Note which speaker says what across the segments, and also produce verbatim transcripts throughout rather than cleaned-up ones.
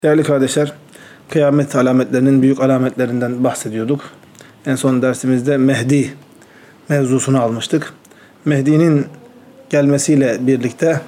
Speaker 1: Değerli kardeşler, kıyamet alametlerinin büyük alametlerinden bahsediyorduk. En son dersimizde Mehdi mevzusunu almıştık. Mehdi'nin gelmesiyle birlikte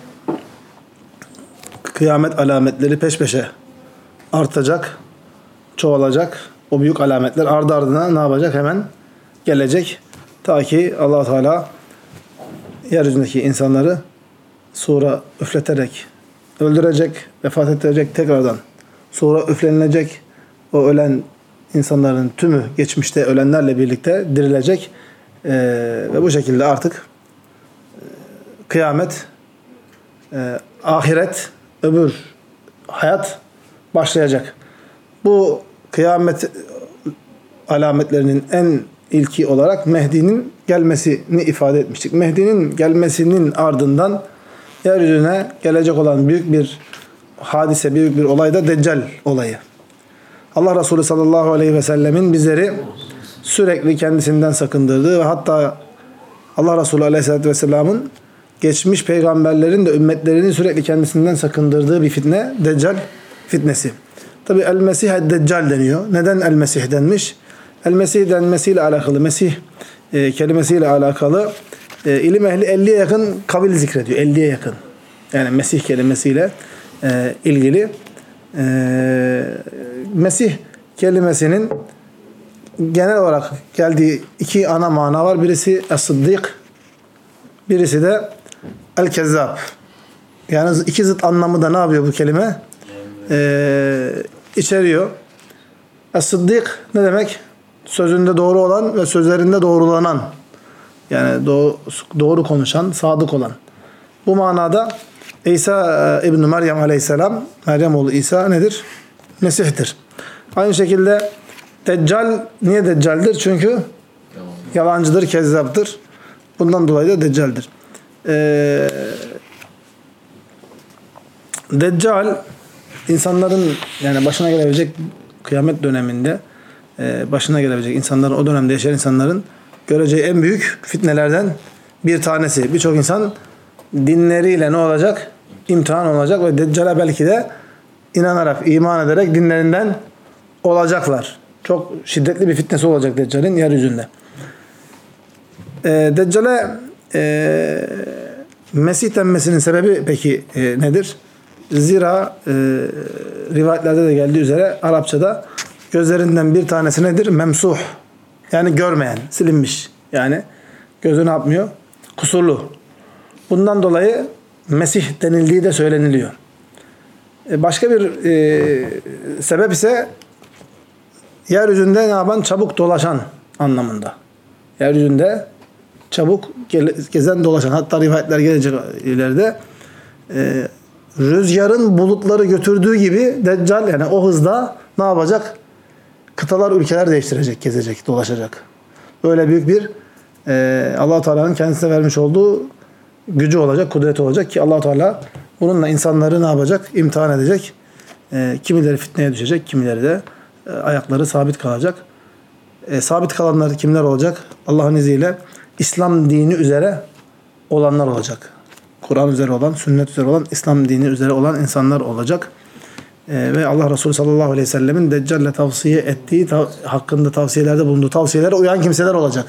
Speaker 1: kıyamet alametleri peş peşe artacak, çoğalacak. O büyük alametler ardı ardına ne yapacak? Hemen gelecek. Ta ki Allah Teala yeryüzündeki insanları sura üfleterek öldürecek, vefat ettirecek, tekrardan sonra üflenilecek. O ölen insanların tümü geçmişte ölenlerle birlikte dirilecek. Ee, ve bu şekilde artık e, kıyamet, e, ahiret, öbür hayat başlayacak. Bu kıyamet alametlerinin en ilki olarak Mehdi'nin gelmesini ifade etmiştik. Mehdi'nin gelmesinin ardından yeryüzüne gelecek olan büyük bir hadise, büyük bir olay da Deccal olayı. Allah Resulü sallallahu aleyhi ve sellemin bizleri sürekli kendisinden sakındırdığı ve hatta Allah Resulü aleyhissalatü vesselamın geçmiş peygamberlerin de ümmetlerini sürekli kendisinden sakındırdığı bir fitne Deccal fitnesi. Tabi El-Mesih Deccal deniyor. Neden El-Mesih denmiş? El-Mesih denmesiyle alakalı, Mesih e, kelimesiyle alakalı e, ilim ehli elliye yakın kabil zikrediyor. elliye yakın. Yani Mesih kelimesiyle e, ilgili. E, Mesih kelimesinin genel olarak geldiği iki ana mana var. Birisi Es-Sıddık, birisi de El-Kezzab. Yani iki zıt anlamı da ne yapıyor bu kelime? E, içeriyor. Es-Sıddık ne demek? Sözünde doğru olan ve sözlerinde doğrulanan. Yani doğru, doğru konuşan, sadık olan. Bu manada İsa İbn Meryem aleyhisselam, Meryem oğlu İsa nedir? Mesih'tir. Aynı şekilde Deccal, niye Deccal'dir? Çünkü yalancıdır, kezzaptır. Bundan dolayı da Deccal'dir. Ee, Deccal, insanların yani başına gelebilecek kıyamet döneminde e, başına gelebilecek insanların, o dönemde yaşayan insanların göreceği en büyük fitnelerden bir tanesi. Birçok insan dinleriyle ne olacak? İmtihan olacak ve Deccal'e belki de inanarak, iman ederek dinlerinden olacaklar. Çok şiddetli bir fitnesi olacak Deccal'in yeryüzünde. E, Deccal'e e, Mesih denmesinin sebebi peki e, nedir? Zira e, rivayetlerde de geldiği üzere Arapçada gözlerinden bir tanesi nedir? Memsuh. Yani görmeyen, silinmiş. Yani gözü ne yapmıyor? Kusurlu. Bundan dolayı Mesih denildiği de söyleniliyor. E, başka bir e, sebep ise yeryüzünde ne yapan? Çabuk dolaşan anlamında. Yeryüzünde çabuk gezen, dolaşan. Hatta rivayetler gelecek ileride e, rüzgarın bulutları götürdüğü gibi Deccal yani o hızda ne yapacak? Kıtalar, ülkeler değiştirecek, gezecek, dolaşacak. Böyle büyük bir e, Allah-u Teala'nın kendisine vermiş olduğu gücü olacak, kudreti olacak ki Allah-u Teala bununla insanları ne yapacak? İmtihan edecek. E, kimileri fitneye düşecek, kimileri de e, ayakları sabit kalacak. E, sabit kalanlar kimler olacak? Allah'ın izniyle İslam dini üzere olanlar olacak. Kur'an üzere olan, sünnet üzere olan, İslam dini üzere olan insanlar olacak. Ee, ve Allah Resulü sallallahu aleyhi ve sellemin Deccal'le tavsiye ettiği, tav- hakkında tavsiyelerde bulunduğu tavsiyelere uyan kimseler olacak.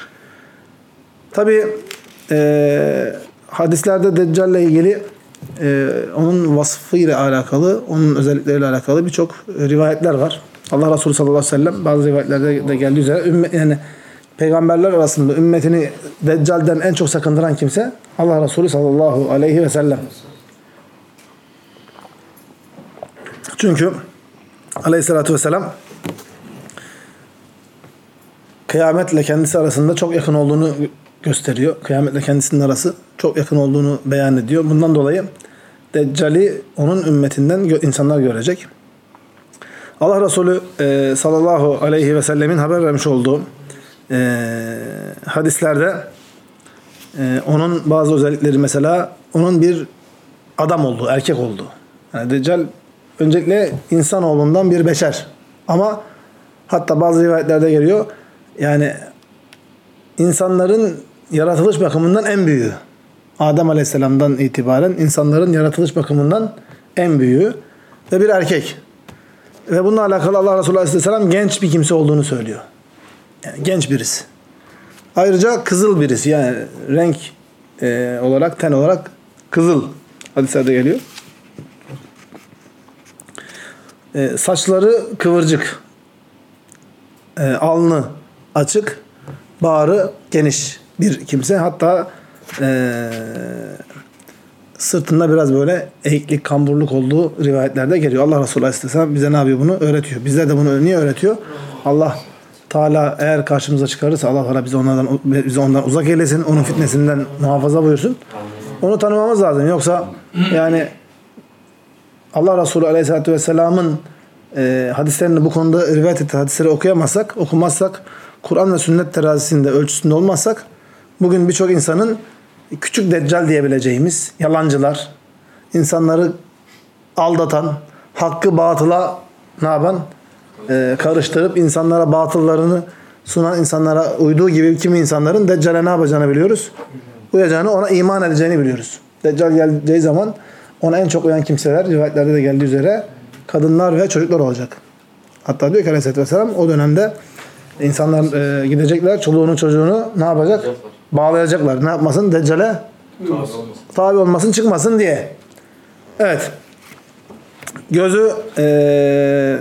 Speaker 1: Tabi e, hadislerde Deccal'le ilgili e, onun vasfıyla alakalı, onun özellikleriyle alakalı birçok rivayetler var. Allah Resulü sallallahu aleyhi ve sellem bazı rivayetlerde de geldiği üzere ümmet, yani peygamberler arasında ümmetini Deccal'den en çok sakındıran kimse Allah Resulü sallallahu aleyhi ve sellem. Çünkü aleyhissalatü vesselam kıyametle kendisi arasında çok yakın olduğunu gösteriyor. Kıyametle kendisinin arası çok yakın olduğunu beyan ediyor. Bundan dolayı Deccal'i onun ümmetinden insanlar görecek. Allah Resulü e, sallallahu aleyhi ve sellemin haber vermiş olduğu e, hadislerde e, onun bazı özellikleri, mesela onun bir adam olduğu, erkek olduğu. Yani Deccal öncelikle insanoğlundan bir beşer. Ama hatta bazı rivayetlerde geliyor. Yani insanların yaratılış bakımından en büyüğü. Adem Aleyhisselam'dan itibaren insanların yaratılış bakımından en büyüğü ve bir erkek. Ve bununla alakalı Allah Resulü Aleyhisselam genç bir kimse olduğunu söylüyor. Yani genç birisi. Ayrıca kızıl birisi. Yani renk e, olarak, ten olarak kızıl hadislerde geliyor. E, saçları kıvırcık. E, alnı açık. Bağrı geniş bir kimse. Hatta e, sırtında biraz böyle eğiklik, kamburluk olduğu rivayetlerde geliyor. Allah Resulü Aleyhisselam bize ne yapıyor? Bunu öğretiyor. Bizler de bunu niye öğretiyor? Allah Teala eğer karşımıza çıkarırsa Allah Teala bizi onlardan bizi ondan uzak eylesin. Onun fitnesinden muhafaza buyursun. Onu tanımamız lazım. Yoksa yani Allah Resulü Aleyhisselatü Vesselam'ın e, hadislerini bu konuda rivayet ettiği hadisleri okuyamazsak, okumazsak, Kur'an ve sünnet terazisinde, ölçüsünde olmazsak bugün birçok insanın küçük deccal diyebileceğimiz yalancılar, insanları aldatan, hakkı batıla ne yapan? Ee, karıştırıp insanlara batıllarını sunan insanlara uyduğu gibi kimi insanların Deccal'e ne yapacağını biliyoruz? Uyacağını, ona iman edeceğini biliyoruz. Deccal geleceği zaman ona en çok uyan kimseler, rivayetlerde de geldiği üzere kadınlar ve çocuklar olacak. Hatta diyor ki Aleyhisselatü Vesselam o dönemde insanlar e, gidecekler, çoluğunu çocuğunu ne yapacak? Bağlayacaklar. Ne yapmasın? Deccal'e tabi olmasın, çıkmasın diye. Evet. Gözü e,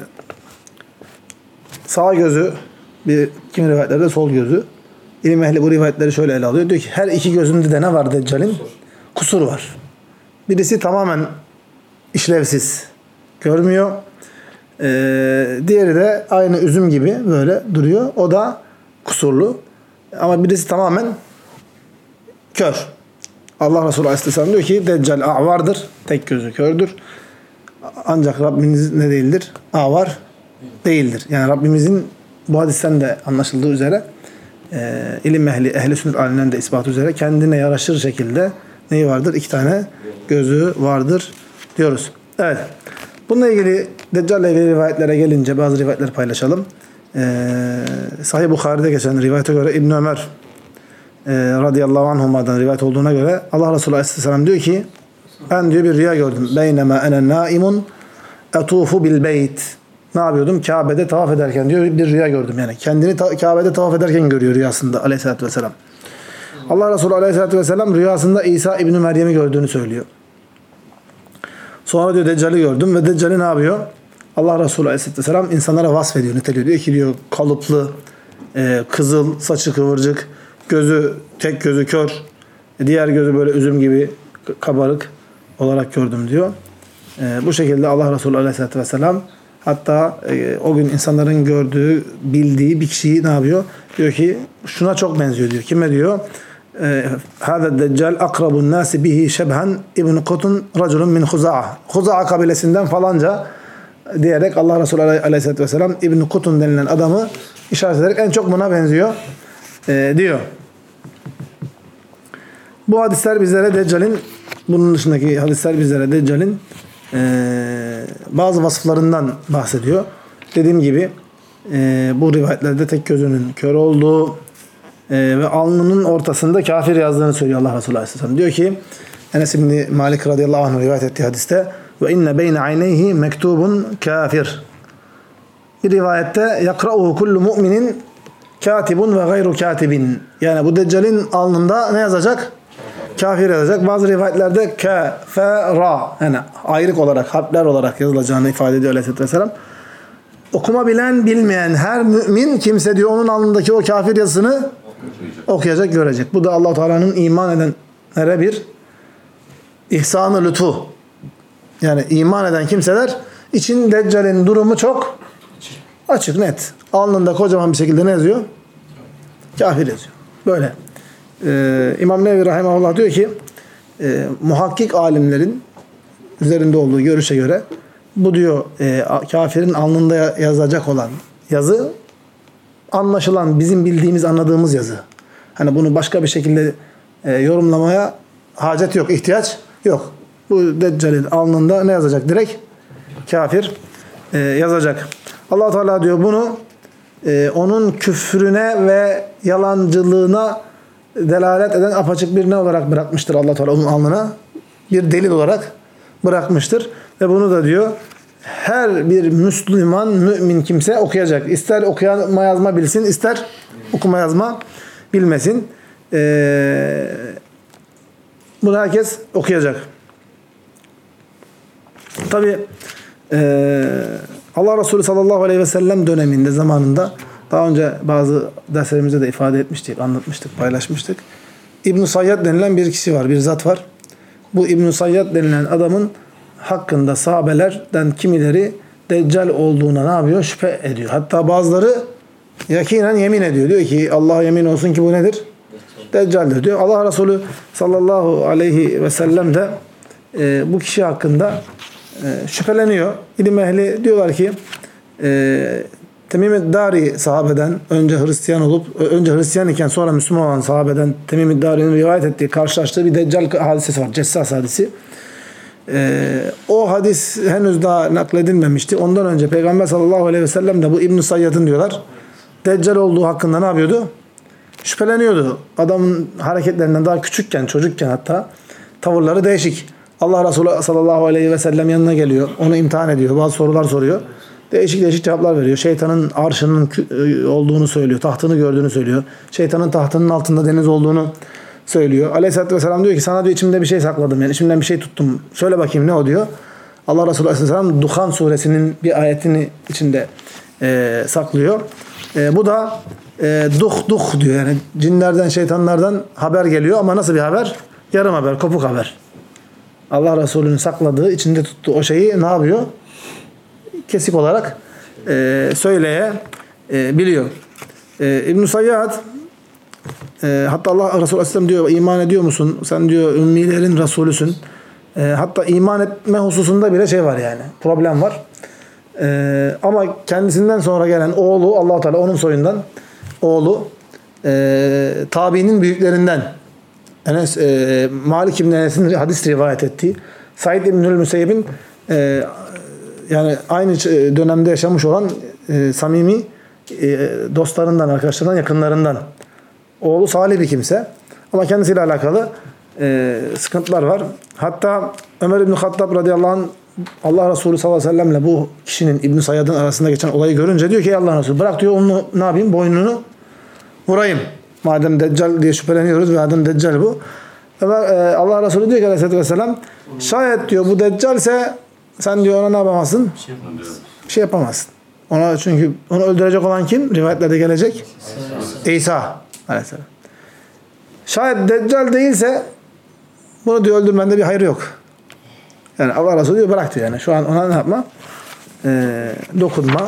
Speaker 1: sağ gözü, bir kimi rivayetlerde sol gözü. İlim ehli bu rivayetleri şöyle ele alıyor. Diyor ki her iki gözünde de ne var Deccal'in? Kusur var. Birisi tamamen işlevsiz. Görmüyor. Ee, diğeri de aynı üzüm gibi böyle duruyor. O da kusurlu. Ama birisi tamamen kör. Allah Resulü Aleyhisselam diyor ki Deccal a'vardır. Tek gözü kördür. Ancak Rabbimiz ne değildir? A'var değildir. Yani Rabbimizin bu hadisten de anlaşıldığı üzere e, ilim ehli, ehli sünnet alimlerinin de ispatı üzere kendine yaraşır şekilde neyi vardır? İki tane gözü vardır diyoruz. Evet. Bununla ilgili Deccal ile ilgili rivayetlere gelince bazı rivayetleri paylaşalım. Ee, Sahih Bukhari'de geçen rivayete göre İbn Ömer e, radıyallahu anhuma'dan rivayet olduğuna göre Allah Resulü Aleyhisselam diyor ki ben diyor bir rüya gördüm. Beynema ene naimun etufu bil beyt. Ne yapıyordum? Kabe'de tavaf ederken diyor bir rüya gördüm. Yani kendini ta- Kabe'de tavaf ederken görüyor rüyasında Aleyhisselatü Vesselam. Allah Resulü Aleyhisselatü Vesselam rüyasında İsa İbni Meryem'i gördüğünü söylüyor. Sonra diyor Deccal'i gördüm ve Deccal'i ne yapıyor? Allah Resulü Aleyhisselatü Vesselam insanlara vasfediyor, niteliyor. Diyor ki diyor kalıplı, e, kızıl, saçı kıvırcık, gözü tek gözü kör, diğer gözü böyle üzüm gibi kabarık olarak gördüm diyor. E, bu şekilde Allah Resulü Aleyhisselatü Vesselam hatta e, o gün insanların gördüğü, bildiği bir kişiyi ne yapıyor? Diyor ki şuna çok benziyor diyor. Kime diyor? Hâzâ Deccal akrabun nâsi bihi şebhen İbn Kutun raculun min Huza'a. Huza'a kabilesinden falanca diyerek Allah Resulü Aleyhisselatü Vesselam İbn Kutun denilen adamı işaret ederek en çok buna benziyor e, diyor. Bu hadisler bizlere Deccal'in bunun dışındaki hadisler bizlere Deccal'in e, bazı vasıflarından bahsediyor. Dediğim gibi e, bu rivayetlerde tek gözünün kör olduğu Ee, ve alnının ortasında kafir yazdığını söylüyor Allah Resulü Aleyhisselam. Diyor ki Enes İbni Malik radıyallahu anh rivayet ettiği hadiste ve inne beyne ayneyhi mektubun kafir. Bir rivayette yakra'uhu kullu mu'minin katibun ve gayru katibin. Yani bu Deccal'in alnında ne yazacak? Kafir yazacak. Bazı rivayetlerde kafera yani ayrık olarak, harfler olarak yazılacağını ifade ediyor Aleyhisselatü Vesselam. Okuma bilen, bilmeyen her mümin kimse diyor onun alnındaki o kafir yazısını okuyacak, görecek. Bu da Allah-u Teala'nın iman edenlere bir ihsanı lütfu. Yani iman eden kimseler için Deccal'in durumu çok açık, net. Alnında kocaman bir şekilde ne yazıyor? Kafir yazıyor. Böyle. Ee, İmam Nevevi Rahimahullah diyor ki e, muhakkik alimlerin üzerinde olduğu görüşe göre bu diyor e, kafirin alnında yazacak olan yazı anlaşılan, bizim bildiğimiz, anladığımız yazı. Hani bunu başka bir şekilde e, yorumlamaya hacet yok, ihtiyaç yok. Bu Deccal'in alnında ne yazacak? Direkt kafir e, yazacak. Allah Teala diyor bunu e, onun küfrüne ve yalancılığına delalet eden apaçık bir ne olarak bırakmıştır Allah Teala onun alnına? Bir delil olarak bırakmıştır. Ve bunu da diyor her bir Müslüman, mümin kimse okuyacak. İster okuma yazma bilsin, ister okuma yazma bilmesin. Ee, bunu herkes okuyacak. Tabi e, Allah Resulü sallallahu aleyhi ve sellem döneminde, zamanında, daha önce bazı derslerimizde de ifade etmiştik, anlatmıştık, paylaşmıştık. İbn-i Sayyad denilen bir kişi var, bir zat var. Bu İbn-i Sayyad denilen adamın hakkında sahabelerden kimileri Deccal olduğuna ne yapıyor? Şüphe ediyor. Hatta bazıları yakinen yemin ediyor. Diyor ki Allah'a yemin olsun ki bu nedir? Deccal'dir diyor. Allah Resulü sallallahu aleyhi ve sellem de e, bu kişi hakkında e, şüpheleniyor. İlim ehli diyorlar ki e, Temim-i Dari sahabeden, önce Hristiyan olup, önce Hristiyan iken sonra Müslüman olan sahabeden Temim-i Dari'nin rivayet ettiği, karşılaştığı bir Deccal hadisesi var. Cessas hadisi. Ee, o hadis henüz daha nakledilmemişti. Ondan önce Peygamber sallallahu aleyhi ve sellem de bu İbn-i Sayyad'ın diyorlar Deccal olduğu hakkında ne yapıyordu? Şüpheleniyordu. Adamın hareketlerinden daha küçükken, çocukken hatta tavırları değişik. Allah Resulü sallallahu aleyhi ve sellem yanına geliyor. Onu imtihan ediyor. Bazı sorular soruyor. Değişik değişik cevaplar veriyor. Şeytanın arşının olduğunu söylüyor. Tahtını gördüğünü söylüyor. Şeytanın tahtının altında deniz olduğunu söylüyor. Aleyhisselatü Vesselam diyor ki sana diyor içimde bir şey sakladım. Yani içimden bir şey tuttum. Söyle bakayım ne o diyor. Allah Resulü Aleyhisselam Duhan suresinin bir ayetini içinde e, saklıyor. E, bu da e, duh duh diyor. Yani cinlerden, şeytanlardan haber geliyor ama nasıl bir haber? Yarım haber, kopuk haber. Allah Resulü'nün sakladığı, içinde tuttuğu o şeyi ne yapıyor? Kesik olarak e, söyleye e, biliyor. E, İbn-i Sayyad e, hatta Allah Resulü Aleyhisselam diyor iman ediyor musun? Sen diyor ümmilerin Resulüsün. E, hatta iman etme hususunda bile şey var yani. Problem var. E, ama kendisinden sonra gelen oğlu Allah-u Teala onun soyundan oğlu e, tabiinin büyüklerinden Enes, e, Malik İbn Enes'in hadis rivayet ettiği Said İbnül Müseyyib'in e, yani aynı dönemde yaşamış olan e, samimi e, dostlarından, arkadaşlarından, yakınlarından. Oğlu salih bir kimse. Ama kendisiyle alakalı e, sıkıntılar var. Hatta Ömer İbn Hattab radıyallahu anh Allah Resulü sallallahu aleyhi ve sellemle bu kişinin İbn Sayyad'ın arasında geçen olayı görünce diyor ki Allah Resulü bırak diyor onu ne yapayım? Boynunu vurayım. Madem Deccal diye şüpheleniyoruz ve adam Deccal bu. Ömer, e, Allah Resulü diyor ki aleyhissalatü vesselam şayet diyor bu Deccal'se sen diyor ona ne yapamazsın? Bir şey yapamazsın. Bir şey yapamazsın. Ona çünkü onu öldürecek olan kim? Rivayetlerde gelecek. İsa. İsa aleyhisselam. Şayet Deccal değilse bunu diyor öldürmende bir hayır yok. Yani Allah Resulü diyor bırak diyor yani. Şu an ona ne yapma? Ee, dokunma.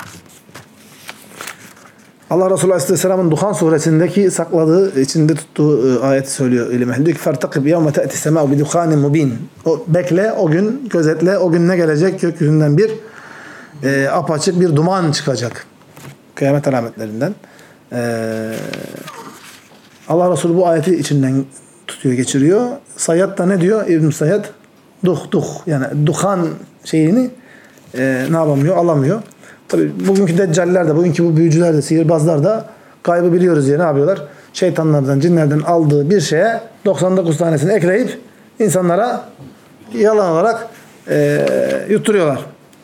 Speaker 1: Allah Resulü Aleyhisselam'ın Duhan suresindeki sakladığı, içinde tuttuğu ayeti söylüyor ilim ehli. Diyor ki فَارْتَقِبْ يَوْمَ تَأْتِ السَّمَاءُ بِدُخَانٍ مُب۪ينٍ O bekle, o gün gözetle, o gün ne gelecek? Gökyüzünden bir e, apaçık bir duman çıkacak. Kıyamet alametlerinden. E, Allah Resulü bu ayeti içinden tutuyor, geçiriyor. Sayyad da ne diyor? İbn Sayyad duh duh yani duhan şeyini e, ne yapamıyor? Alamıyor. Tabii bugünkü deccaller de, bugünkü bu büyücüler de, sihirbazlar da kaybı biliyoruz diye ne yapıyorlar? Şeytanlardan, cinlerden aldığı bir şeye doksan dokuz tanesini ekleyip insanlara yalan olarak e, yutturuyorlar.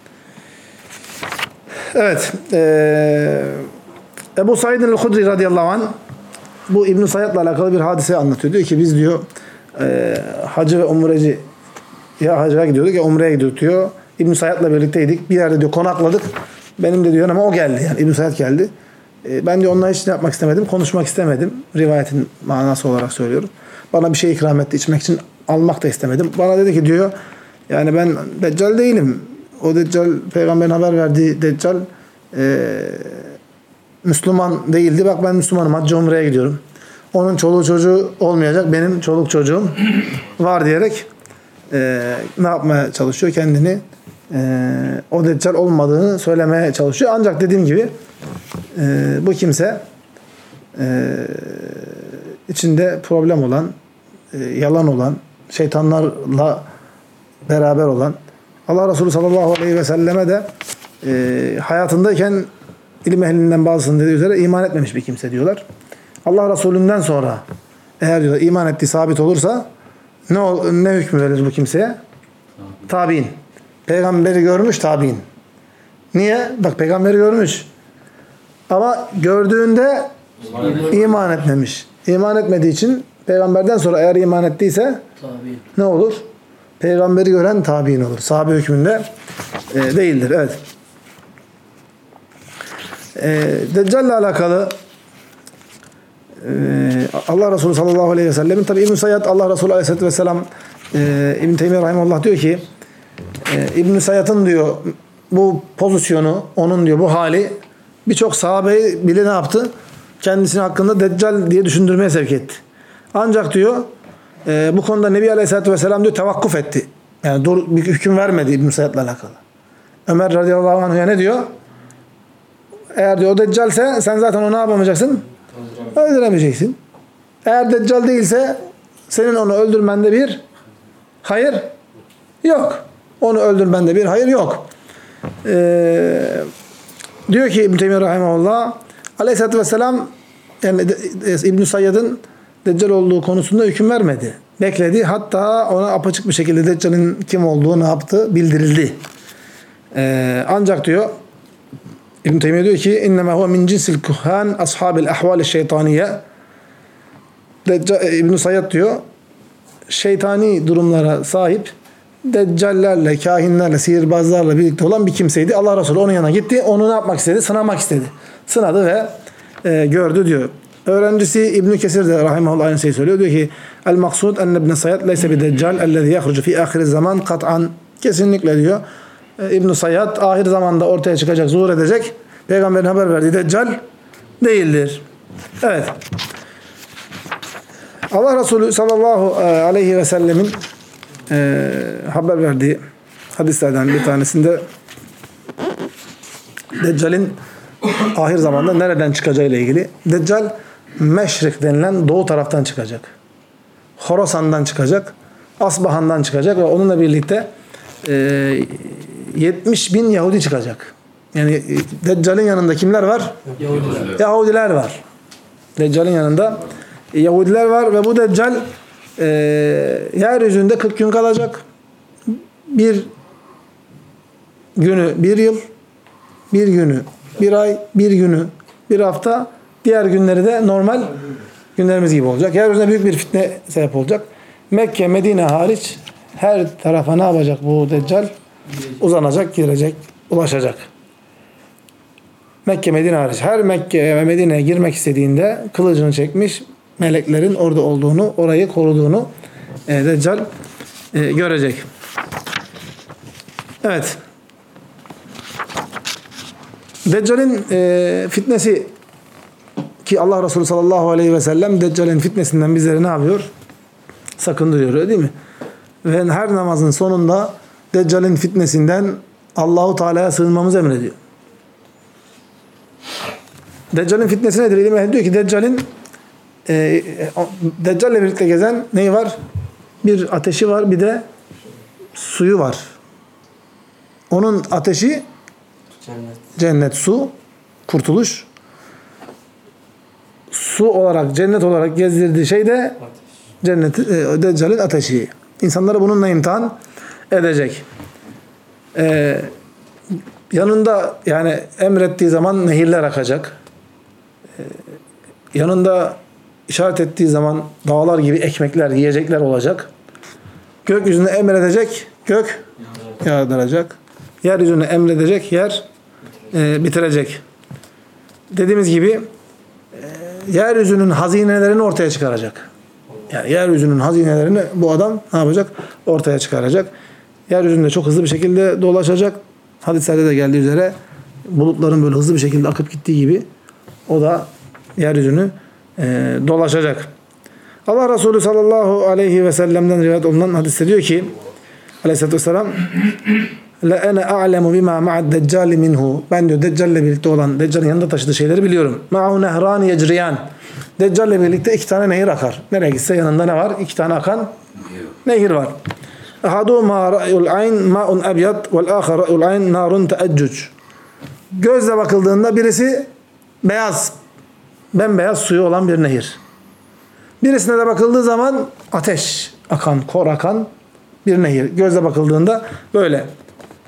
Speaker 1: Evet. E, Ebu Said el-Hudri radıyallahu anh bu İbn-i Sayyad'la alakalı bir hadise anlatıyor. Diyor ki biz diyor e, hacı ve umreci ya hacıya gidiyorduk ya umreye gidiyorduk diyor. İbn-i Sayyad'la birlikteydik. Bir yerde diyor konakladık. Benim de diyor ama o geldi yani İbn Sayyad geldi. E, ben diyor onunla hiç ne yapmak istemedim, konuşmak istemedim. Rivayetin manası olarak söylüyorum. Bana bir şey ikram etti, içmek için almak da istemedim. Bana dedi ki diyor yani ben Deccal değilim. O Deccal peygamberin haber verdiği Deccal e, Müslüman değildi. Bak ben Müslümanım. Hacca umreye gidiyorum. Onun çoluğu çocuğu olmayacak. Benim çoluk çocuğum var diyerek e, ne yapmaya çalışıyor? Kendini e, o Deccal olmadığını söylemeye çalışıyor. Ancak dediğim gibi e, bu kimse e, içinde problem olan, e, yalan olan, şeytanlarla beraber olan, Allah Resulü sallallahu aleyhi ve selleme de e, hayatındayken ilim ehlinden bazısının dediği üzere iman etmemiş bir kimse diyorlar. Allah Resulü'nden sonra eğer diyorlar iman ettiği sabit olursa ne ne hükmü verilir bu kimseye? Tabi'in. Peygamberi görmüş tabi'in. Niye? Bak peygamberi görmüş. Ama gördüğünde iman, iman etmemiş. İman etmediği için peygamberden sonra eğer iman ettiyse tabi'in. Ne olur? Peygamberi gören tabi'in olur. Sahabe hükmünde e, değildir. Evet. E, Deccal'le alakalı e, Allah Resulü sallallahu aleyhi ve sellemin tabi İbn-i Sayyad Allah Resulü aleyhisselatü vesselam e, İbn-i Teymiye rahimahullah diyor ki e, İbn-i Sayyad'ın diyor bu pozisyonu, onun diyor bu hali birçok sahabeyi bile ne yaptı? Kendisinin hakkında Deccal diye düşündürmeye sevk etti. Ancak diyor e, bu konuda Nebi Aleyhisselatü Vesselam diyor tevakkuf etti. Yani dur, bir hüküm vermedi İbn-i Sayyad'la alakalı. Ömer radıyallahu anh'a ne diyor? Eğer diyor o Deccal'se sen zaten onu ne yapamayacaksın? Öldüremeyeceksin. Eğer Deccal değilse senin onu öldürmende bir hayır yok. Onu öldürmende bir hayır yok. Ee, diyor ki İbn-i Teymiye rahimahullah Aleyhisselatü Vesselam yani İbn-i Sayyad'ın Deccal olduğu konusunda hüküm vermedi. Bekledi. Hatta ona apaçık bir şekilde Deccal'in kim olduğu ne yaptı? Bildirildi. Ee, ancak diyor İbn-i Teymiye diyor ki اِنَّمَا هُوَ مِنْ جِنْسِ الْكُهَّانِ أَصْحَابِ الْاَحْوَالِ الشَّيْطَانِيَّ İbn-i Sayyad diyor şeytani durumlara sahip deccallerle, kahinlerle, sihirbazlarla birlikte olan bir kimseydi. Allah Resulü onun yanına gitti. Onu ne yapmak istedi? Sınamak istedi. Sınadı ve e, gördü diyor. Öğrencisi İbn Kesir de rahimahullah aynı şeyi söylüyor. Diyor ki el maksud enne ibn Sayyad leyse bi deccal ellezî yahrucu fi ahir zaman kat'an. Kesinlikle diyor. E, İbn Sayyad ahir zamanda ortaya çıkacak, zuhur edecek. Peygamberin haber verdiği deccal değildir. Evet. Allah Resulü sallallahu aleyhi ve sellemin e, haber verdiği hadislerden bir tanesinde Deccal'in ahir zamanda nereden çıkacağı ile ilgili. Deccal Meşrik denilen doğu taraftan çıkacak. Horasan'dan çıkacak. Asbahan'dan çıkacak ve onunla birlikte e, yetmiş bin Yahudi çıkacak. Yani Deccal'in yanında kimler var? Yahudiler, Yahudiler var. Deccal'in yanında Yahudiler var ve bu Deccal e, yeryüzünde kırk gün kalacak. Bir günü bir yıl, bir günü bir ay, bir günü bir hafta, diğer günleri de normal günlerimiz gibi olacak. Yeryüzünde büyük bir fitne sebep olacak. Mekke, Medine hariç her tarafa ne yapacak bu Deccal? Uzanacak, girecek, ulaşacak. Mekke, Medine hariç. Her Mekke ve Medine'ye girmek istediğinde kılıcını çekmiş, meleklerin orada olduğunu, orayı koruduğunu e, Deccal e, görecek. Evet. Deccal'in e, fitnesi ki Allah Resulü sallallahu aleyhi ve sellem Deccal'in fitnesinden bizleri ne yapıyor? Sakındırıyor, öyle değil mi? Ve her namazın sonunda Deccal'in fitnesinden Allahu Teala'ya sığınmamızı emrediyor. Deccal'in fitnesi nedir? İlim ehli diyor ki Deccal'in e, Deccal'le birlikte gezen neyi var? Bir ateşi var, bir de suyu var. Onun ateşi cennet, cennet su, kurtuluş. Su olarak, cennet olarak gezdirdiği şey de cennet, e, Deccal'in ateşi. İnsanları bununla imtihan edecek. E, yanında yani emrettiği zaman nehirler akacak. E, yanında işaret ettiği zaman dağlar gibi ekmekler, yiyecekler olacak. Gökyüzünde emredecek, gök yağdıracak. Yeryüzünde emredecek, yer e, bitirecek. Dediğimiz gibi e, yeryüzünün hazinelerini ortaya çıkaracak. Yani yeryüzünün hazinelerini bu adam ne yapacak? Ortaya çıkaracak. Yeryüzünde çok hızlı bir şekilde dolaşacak. Hadislerde de geldiği üzere bulutların böyle hızlı bir şekilde akıp gittiği gibi o da yeryüzünü e, dolaşacak. Allah Resulü sallallahu aleyhi ve sellem'den rivayet olunan hadiste diyor ki aleyhissalatü vesselam la ene a'lemu bima ma'ad deccali minhu. Ben diyor Deccal'le birlikte olan, Deccal'in yanında taşıdığı şeyleri biliyorum. Ma'hu nehrani yecriyan. Deccal'le birlikte iki tane nehir akar. Nereye gitse yanında ne var? İki tane akan nehir var. Ahaduhuma ra'yul ayn ma'un abyad vel ahar ra'yul ayn narun te'eccuc. Gözle bakıldığında birisi beyaz, bembeyaz suyu olan bir nehir. Birisine de bakıldığı zaman ateş akan, kor akan bir nehir. Gözle bakıldığında böyle.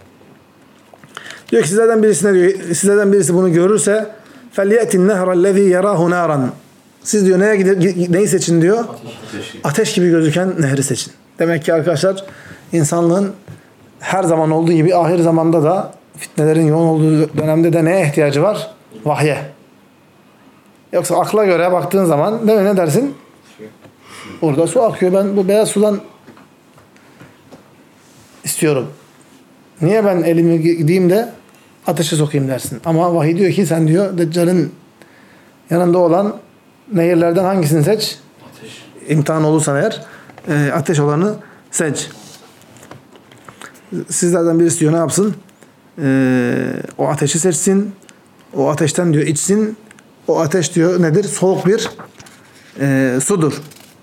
Speaker 1: Diyor ki sizlerden birisine diyor, sizlerden birisi bunu görürse فَلْيَأْتِ النَّهْرَ الَّذ۪ي يَرَاهُ نَارًا. Siz diyor neye gider, neyi seçin diyor? Ateş. Ateş gibi gözüken nehri seçin. Demek ki arkadaşlar insanlığın her zaman olduğu gibi ahir zamanda da fitnelerin yoğun olduğu dönemde de neye ihtiyacı var? Vahye. Yoksa akla göre baktığın zaman değil mi, ne dersin? Orada su akıyor. Ben bu beyaz sudan istiyorum. Niye ben elimi gideyim de ateşe sokayım dersin. Ama vahiy diyor ki sen diyor Deccal'in yanında olan nehirlerden hangisini seç? Ateş. İmtihan olursan eğer e, ateş olanı seç. Sizlerden birisi diyor ne yapsın? E, o ateşi seçsin. O ateşten diyor içsin. O ateş diyor nedir? Soğuk bir e, sudur.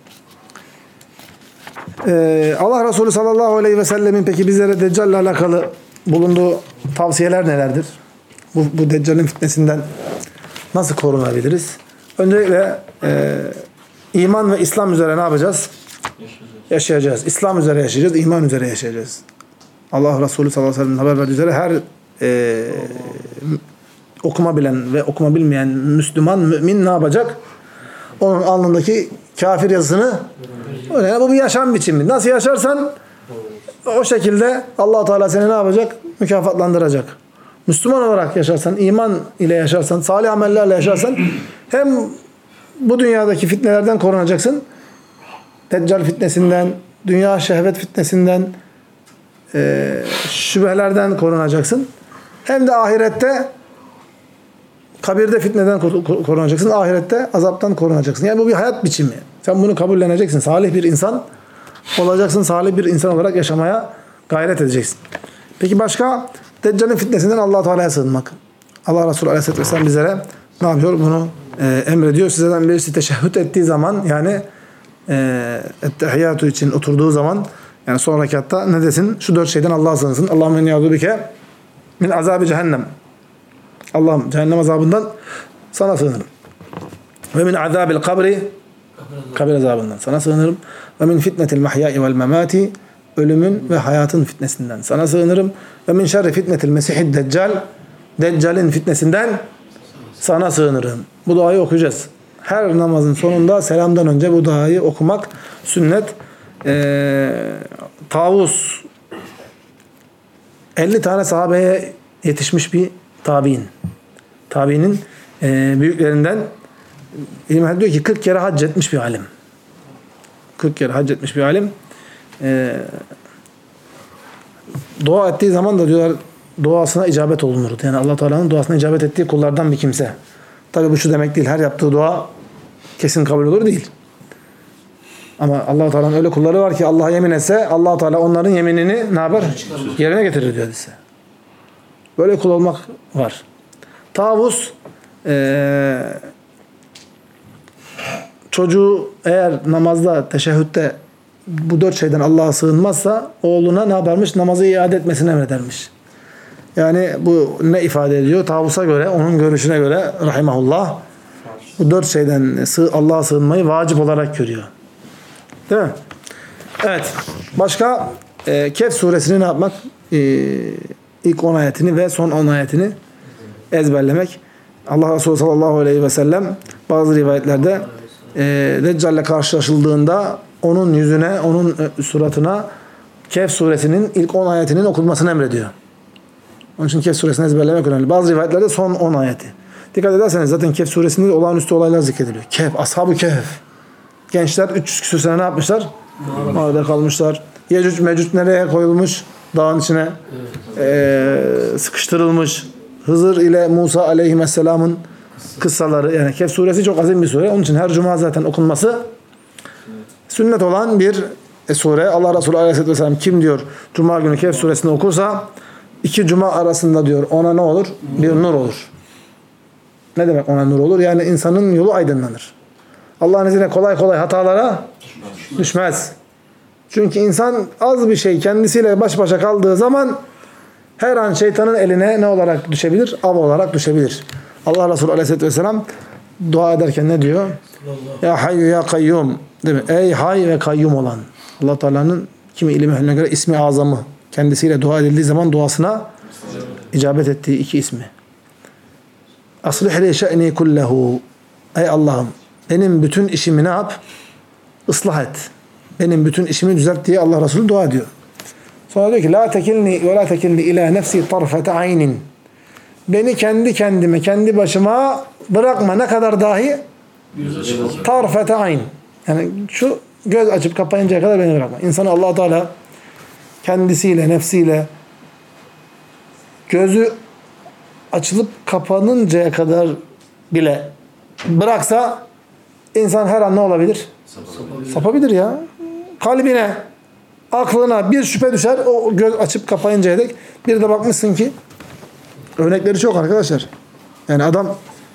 Speaker 1: E, Allah Resulü sallallahu aleyhi ve sellemin peki bizlere Deccal'le alakalı bulunduğu tavsiyeler nelerdir? Bu, bu Deccal'in fitnesinden nasıl korunabiliriz? Öncelikle e, iman ve İslam üzere ne yapacağız? Yaşayacağız. yaşayacağız. İslam üzere yaşayacağız, iman üzere yaşayacağız. Allah Resulü sallallahu aleyhi ve sellem'in haber verdiği üzere her e, okuma bilen ve okuma bilmeyen Müslüman, mümin ne yapacak? Onun alnındaki kafir yazısını öyle, bu bir yaşam biçimi. Nasıl yaşarsan o şekilde Allah Teala seni ne yapacak? Mükafatlandıracak. Müslüman olarak yaşarsan, iman ile yaşarsan, salih amellerle yaşarsan hem bu dünyadaki fitnelerden korunacaksın. Deccal fitnesinden, dünya şehvet fitnesinden, e, şüphelerden korunacaksın. Hem de ahirette kabirde fitneden korunacaksın. Ahirette azaptan korunacaksın. Yani bu bir hayat biçimi. Sen bunu kabulleneceksin. Salih bir insan olacaksın. Salih bir insan olarak yaşamaya gayret edeceksin. Peki başka? Deccal'in fitnesinden Allah Teala'ya sığınmak. Allah Resulü Aleyhisselatü Vesselam bizlere ne yapıyor? Bunu e, emrediyor. Sizlerden birisi teşehhüd ettiği zaman yani e, ettehiyyatü için oturduğu zaman yani son rekatta ne desin? Şu dört şeyden Allah'a sığınsın. Allahümme inni a'udubike min azabı cehennem. Allah'ım cehennem azabından sana sığınırım. Ve min azabil kabri, kabir azabından sana sığınırım. Ve min fitnetil mahyai vel memati, ölümün ve hayatın fitnesinden sana sığınırım. Ve min şerri fitnetil mesihid deccal, deccalin fitnesinden sana sığınırım. Bu duayı okuyacağız. Her namazın sonunda selamdan önce bu duayı okumak sünnet. Ee, Tavus elli tane sahabeye yetişmiş bir tabi'in. Tabi'nin e, büyüklerinden İlim diyor ki kırk kere hac etmiş bir alim. kırk kere hac etmiş bir alim. E, dua ettiği zaman da diyorlar duasına icabet olunurdu. Yani Allah Teala'nın duasına icabet ettiği kullardan bir kimse. Tabi bu şu demek değil. Her yaptığı dua kesin kabul olur değil. Ama Allah Teala'nın öyle kulları var ki Allah'a yemin etse Allah Teala onların yeminini ne yapar? Yerine getirir diyor hadise. Böyle kul olmak var. Tavus ee, çocuğu eğer namazda, teşehhütte bu dört şeyden Allah'a sığınmazsa oğluna ne yaparmış? Namazı iade etmesini emredermiş. Yani bu ne ifade ediyor? Tavus'a göre, onun görüşüne göre rahimahullah bu dört şeyden Allah'a sığınmayı vacip olarak görüyor. Değil mi? Evet. Başka e, Kehf suresini ne yapmak? E, ilk on ayetini ve son on ayetini ezberlemek. Allah Resulü sallallahu aleyhi ve sellem bazı rivayetlerde e, Deccal'le karşılaşıldığında onun yüzüne, onun suratına Kehf suresinin ilk on ayetinin okunmasını emrediyor. Onun için Kehf suresini ezberlemek önemli. Bazı rivayetlerde son on ayeti. Dikkat ederseniz zaten Kehf suresinde olağanüstü olaylar zikrediliyor. Kehf, ashab-ı Kehf. Gençler üç yüz küsur sene ne yapmışlar? Mağarada kalmışlar. Yecüc Mecüc nereye koyulmuş? Dağın içine ee, sıkıştırılmış. Hızır ile Musa aleyhisselamın kıssaları. Yani Kehf suresi çok azim bir sure. Onun için her cuma zaten okunması sünnet olan bir sure. Allah Resulü aleyhisselatü vesselam kim diyor cuma günü Kehf suresini okursa iki cuma arasında diyor ona ne olur? Bir nur olur. Ne demek ona nur olur? Yani insanın yolu aydınlanır. Allah'ın izniyle kolay kolay hatalara düşmez. Çünkü insan az bir şey kendisiyle baş başa kaldığı zaman her an şeytanın eline ne olarak düşebilir? Av olarak düşebilir. Allah Resulü aleyhisselatü vesselam dua ederken ne diyor? Ya hayyu ya kayyum. Değil mi? Ey hay ve kayyum olan. Allah Teala'nın kimi ilim ehline göre ismi azamı. Kendisiyle dua edildiği zaman duasına icabet ettiği iki ismi. Aslih li şe'ni kullehu. Ey Allah'ım benim bütün işimi ne yap? Islah et. Benim bütün işimi düzelt diye Allah Resulü dua ediyor. Sonra diyor ki la tekilni ve la tekilni ila nefsi tarfete aynin. Beni kendi kendime, kendi başıma bırakma ne kadar dahi tarfete ayn. Yani şu göz açıp kapayıncaya kadar beni bırakma. İnsanı Allah Teala kendisiyle, nefsiyle gözü açılıp kapanıncaya kadar bile bıraksa insan her an ne olabilir? Sapabilir, Sapabilir ya. Kalbine, aklına bir şüphe düşer. O göz açıp kapayıncaya dek. Bir de bakmışsın ki örnekleri çok arkadaşlar. Yani adam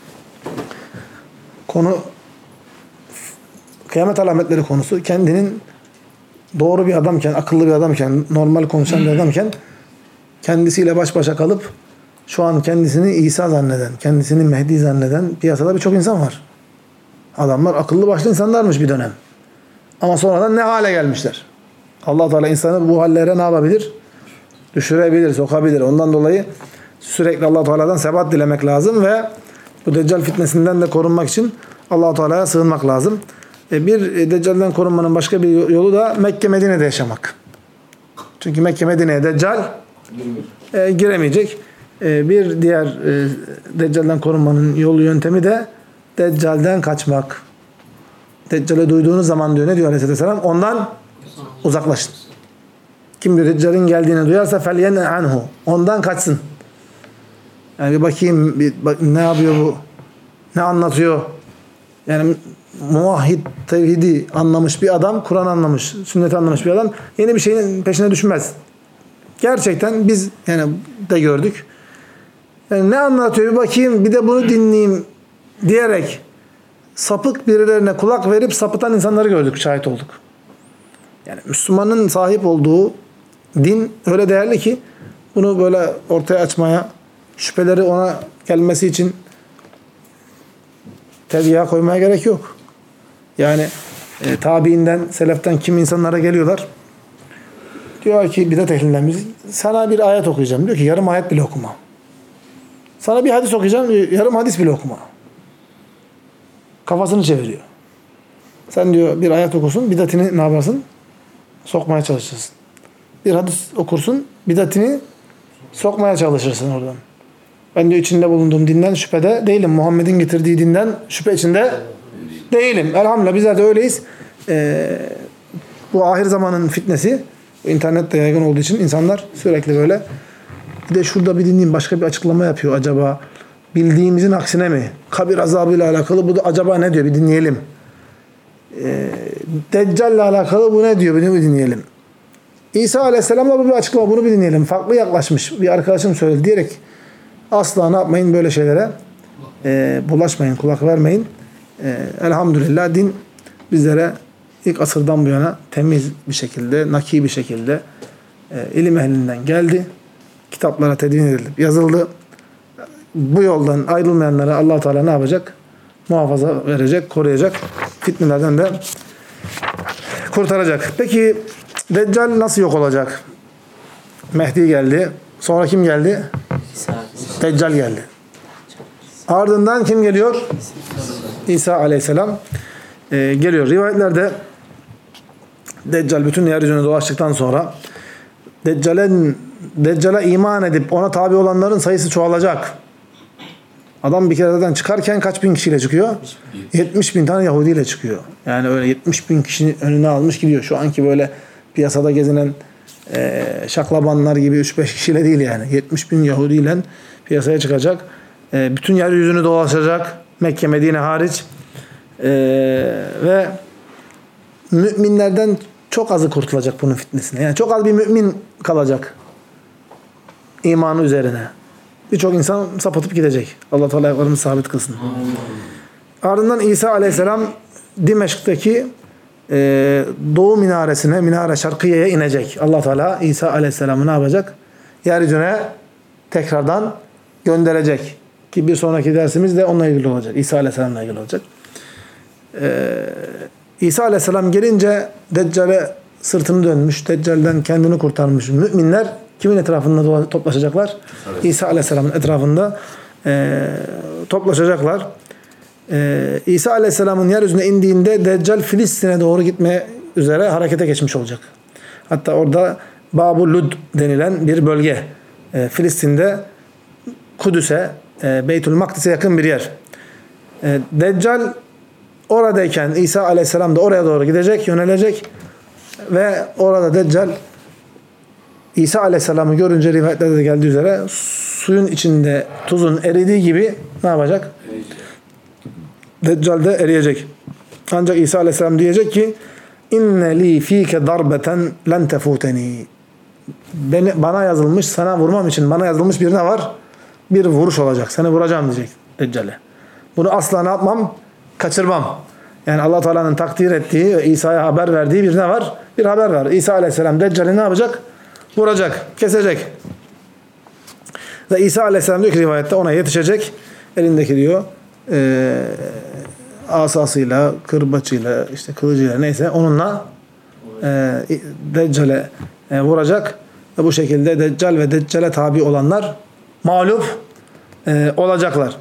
Speaker 1: konu kıyamet alametleri konusu kendinin doğru bir adamken, akıllı bir adamken, normal konuşan bir adamken kendisiyle baş başa kalıp şu an kendisini İsa zanneden, kendisini Mehdi zanneden piyasada birçok insan var. Adamlar akıllı başlı insanlarmış bir dönem. Ama sonradan ne hale gelmişler? Allah Teala insanı bu hallere ne yapabilir? Düşürebilir, sokabilir. Ondan dolayı sürekli Allah Teala'dan sebat dilemek lazım ve bu Deccal fitnesinden de korunmak için Allah Teala'ya sığınmak lazım. Bir Deccal'den korunmanın başka bir yolu da Mekke Medine'de yaşamak. Çünkü Mekke Medine'ye Deccal e, giremeyecek. E, bir diğer e, Deccal'den korunmanın yolu yöntemi de Deccal'den kaçmak. Deccal'i duyduğunuz zaman diyor ne diyor Aleyhisselatü Vesselam? Ondan uzaklaşın. Kim diyor Deccal'in geldiğini duyarsa فَلْيَنَ anhu. Ondan kaçsın. Yani bir bakayım bir, bak, ne yapıyor bu? Ne anlatıyor? Yani muvahhid, tevhidi anlamış bir adam, Kur'an anlamış, sünneti anlamış bir adam yeni bir şeyin peşine düşmez. Gerçekten biz yani de gördük. Yani ne anlatıyor bir bakayım bir de bunu dinleyeyim diyerek sapık birilerine kulak verip sapıtan insanları gördük, şahit olduk. Yani Müslümanın sahip olduğu din öyle değerli ki bunu böyle ortaya açmaya, şüpheleri ona gelmesi için tezgaha koymaya gerek yok. Yani e, tabiinden, seleften kim insanlara geliyorlar. Diyor ki bidat ehlinden biz sana bir ayet okuyacağım. Diyor ki yarım ayet bile okuma. Sana bir hadis okuyacağım. Diyor, yarım hadis bile okuma. Kafasını çeviriyor. Sen diyor bir ayet okursun, bidatini ne yaparsın? Sokmaya çalışırsın. Bir hadis okursun, bidatini sokmaya çalışırsın oradan. Ben diyor içinde bulunduğum dinden şüphede değilim. Muhammed'in getirdiği dinden şüphe içinde değilim. Elhamdülillah bizler de öyleyiz. Ee, bu ahir zamanın fitnesi internette yaygın olduğu için insanlar sürekli böyle bir de şurada bir dinleyeyim başka bir açıklama yapıyor acaba bildiğimizin aksine mi? Kabir azabıyla alakalı bu da acaba ne diyor bir dinleyelim. Ee, Deccal'le alakalı bu ne diyor bir dinleyelim. İsa Aleyhisselam'la bu bir açıklama bunu bir dinleyelim. Farklı yaklaşmış bir arkadaşım söyledi diyerek asla ne yapmayın böyle şeylere e, bulaşmayın, kulak vermeyin. E, elhamdülillah din bizlere ilk asırdan bu yana temiz bir şekilde, naki bir şekilde e, ilim ehlinden geldi. Kitaplara tedvin edildi, yazıldı. Bu yoldan ayrılmayanlara Allah Teala ne yapacak? Muhafaza verecek, koruyacak. Fitnelerden de kurtaracak. Peki Deccal nasıl yok olacak? Mehdi geldi. Sonra kim geldi? Deccal geldi. Ardından kim geliyor? İsa Aleyhisselam e, geliyor. Rivayetlerde Deccal bütün yeryüzüne dolaştıktan sonra Deccal'in Deccal'a iman edip ona tabi olanların sayısı çoğalacak. Adam bir kereden çıkarken kaç bin kişiyle çıkıyor? yetmiş bin tane Yahudi ile çıkıyor. Yani öyle yetmiş bin kişinin önüne almış gidiyor. Şu anki böyle piyasada gezinen e, şaklabanlar gibi üç beş kişiyle değil yani. yetmiş bin Yahudi ile piyasaya çıkacak. E, bütün yeryüzünü dolaşacak. Mekke, Medine hariç. E, ve müminlerden çok azı kurtulacak bunun fitnesine. Yani çok az bir mümin kalacak. İmanı üzerine. Birçok insan sapatıp gidecek. Allah Teala ayaklarımızı sabit kılsın. Ardından İsa Aleyhisselam Dimeşk'teki e, doğu minaresine, minare şarkiyeye inecek. Allah Teala İsa Aleyhisselam'ı ne yapacak? Yeryüzüne tekrardan gönderecek. Ki bir sonraki dersimiz de onunla ilgili olacak. İsa Aleyhisselam'la ilgili olacak. Ee, İsa Aleyhisselam gelince Deccal'e sırtını dönmüş, Deccal'den kendini kurtarmış müminler Kimin etrafında toplaşacaklar? İsa Aleyhisselam'ın etrafında e, toplaşacaklar. E, İsa Aleyhisselam'ın yeryüzüne indiğinde Deccal Filistin'e doğru gitmeye üzere harekete geçmiş olacak. Hatta orada Bab-ı Lud denilen bir bölge. E, Filistin'de Kudüs'e, e, Beytül Makdis'e yakın bir yer. E, Deccal oradayken İsa Aleyhisselam da oraya doğru gidecek, yönelecek ve orada Deccal İsa Aleyhisselam'ı görünce rivayetlerde de geldiği üzere suyun içinde tuzun eridiği gibi ne yapacak? Deccal de eriyecek. Ancak İsa Aleyhisselam diyecek ki inne li fike darbeten len tefuteni. Beni, bana yazılmış, sana vurmam için bana yazılmış bir ne var? Bir vuruş olacak. Seni vuracağım diyecek Deccal'e. Bunu asla ne yapmam? Kaçırmam. Yani Allah Teala'nın takdir ettiği ve İsa'ya haber verdiği bir ne var? Bir haber var. İsa Aleyhisselam Deccal'i ne yapacak? Vuracak, kesecek. Ve İsa Aleyhisselam diyor ki rivayette ona yetişecek. Elindeki diyor e, asasıyla, kırbaçıyla, işte kılıcıyla neyse onunla e, Deccal'e e, vuracak. Ve bu şekilde Deccal ve Deccal'e tabi olanlar mağlup e, olacaklar.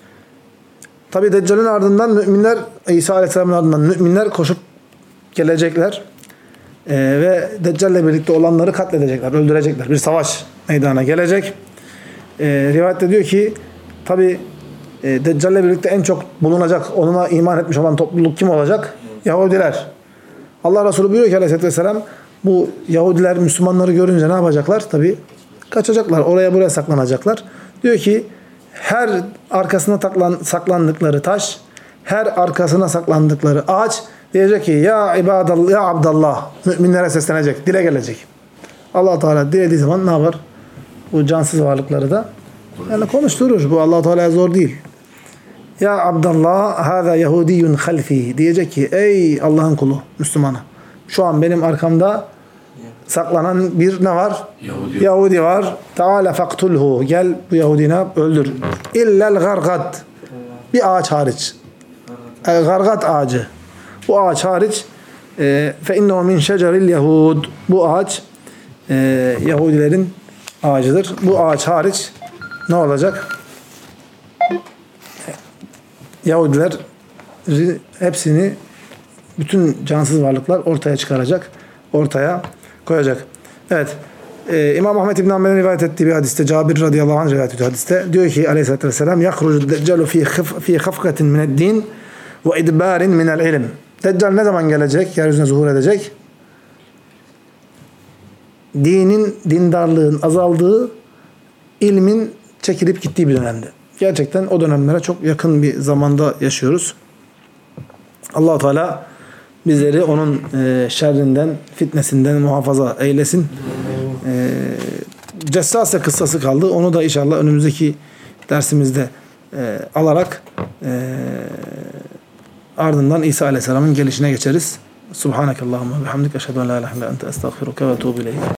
Speaker 1: Tabi Deccal'in ardından müminler, İsa Aleyhisselam'ın ardından müminler koşup gelecekler. Ee, ve Deccal'le birlikte olanları katledecekler, öldürecekler. Bir savaş meydana gelecek. Ee, rivayette diyor ki tabi e, Deccal'le birlikte en çok bulunacak, onunla iman etmiş olan topluluk kim olacak? Yahudiler. Allah Resulü buyuruyor ki Aleyhisselatü Vesselam bu Yahudiler Müslümanları görünce ne yapacaklar? Tabi kaçacaklar. Oraya buraya saklanacaklar. Diyor ki her arkasına taklan, saklandıkları taş, her arkasına saklandıkları ağaç diyecek ki ya ibadallah, ya abdallah, müminlere seslenecek, dile gelecek. Allah Teala dilediği zaman ne yapar? Bu cansız varlıkları da yani konuşturur. Bu Allah Teala'ya zor değil. Ya abdallah, hâzâ Yahudiyyun halfî diyecek ki ey Allah'ın kulu, Müslümanı. Şu an benim arkamda saklanan bir ne var? Yahudi, Yahudi var. Teala faktulhu. Gel bu Yahudini öldür. İllel gargat. Bir ağaç hariç. Gargat ağacı. Bu ağaç hariç fe innehu min şeceril yahud. Bu ağaç e, Yahudilerin ağacıdır. Bu ağaç hariç ne olacak? Yahudiler hepsini, bütün cansız varlıklar ortaya çıkaracak. Ortaya koyacak. Evet. Ee, İmam Ahmed İbn Hanbel'in rivayet ettiği bir hadiste, Cabir radıyallahu anh rivayet ettiği hadiste diyor ki aleyhissalatü vesselam yahrucu deccalu fi fi khafkatin mined-din ve idbarin minel ilm. Deccal ne zaman gelecek? Yeryüzüne zuhur edecek. Dinin, dindarlığın azaldığı, ilmin çekilip gittiği bir dönemde. Gerçekten o dönemlere çok yakın bir zamanda yaşıyoruz. Allah-u Teala bizleri onun e, şerrinden, fitnesinden muhafaza eylesin. E, Cessase kıssası kaldı. Onu da inşallah önümüzdeki dersimizde e, alarak e, ardından İsa Aleyhisselam'ın gelişine geçeriz. Subhanakallahumma ve bihamdik eşhedü en la ilahe illa ente estağfiruke ve etûbü ileyk.